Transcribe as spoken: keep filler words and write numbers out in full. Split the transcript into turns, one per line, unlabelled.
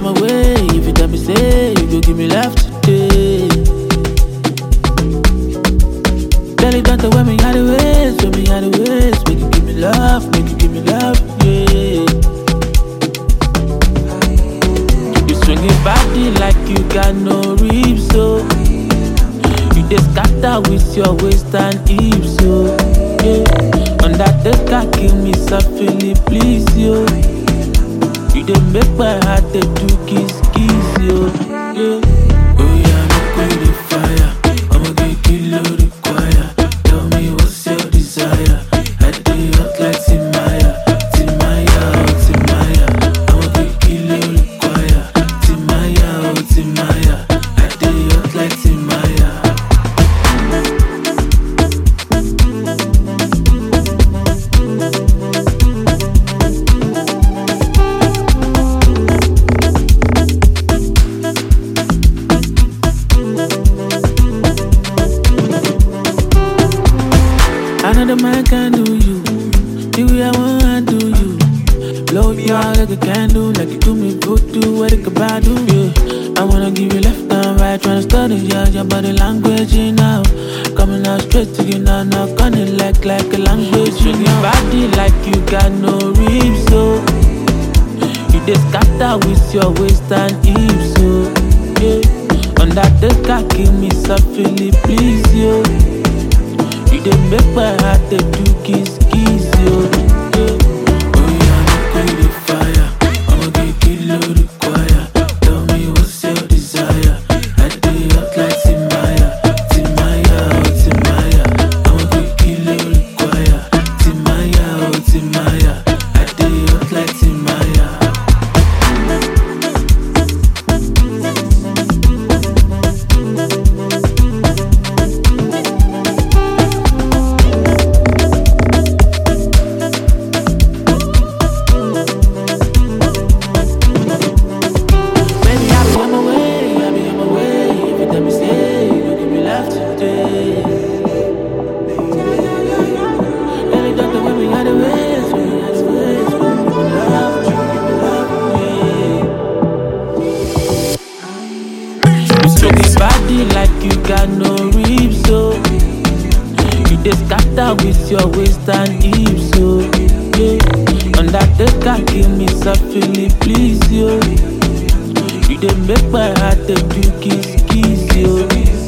on my way. If you tell me say you go give me love today. Tell it don't tell when me out the ways, when me out the ways. Make you give me love, make you give me love, yeah. You swing it body like you got no ribs, so you just scatter with your waist and hips, so yeah. On that deck, I give me softly, please, yo. You dey make my heart dey do kiss, kiss, yo. Yeah. Oh yeah, make we the fire. I'ma get kilo require. Tell me what's your desire. I dey hot like Timaya, Timaya, oh Timaya. I'ma get kilo require. Timaya, oh Timaya. I dey hot like Timaya. Another man can do you, the way I wanna do you. Blow you out like a candle, like you do me voodoo, what it could do, yeah. I wanna give you left and right, tryna study yeah, your body language, you know. Coming out straight to you now, now gonna like like a language, you know. Body like you got no ribs, so you just scatter with your waist and hips, so yeah. On that deck, I give me softly, please, yo. You dey make my heart dey do kiss, kiss, yo. Yeah. Oh yeah, make we the fire. I'ma get kilo require. Tell me what's your desire. I dey hot like Timaya, Timaya, oh Timaya. I'ma get kilo require. Timaya, oh Timaya. I dey hot like Timaya. Like you got no ribs, so you just scatter with your waist and hips, so yeah. On that deck, I give me softly, please, yo. You dey make my heart dey do kiss, kiss, yo.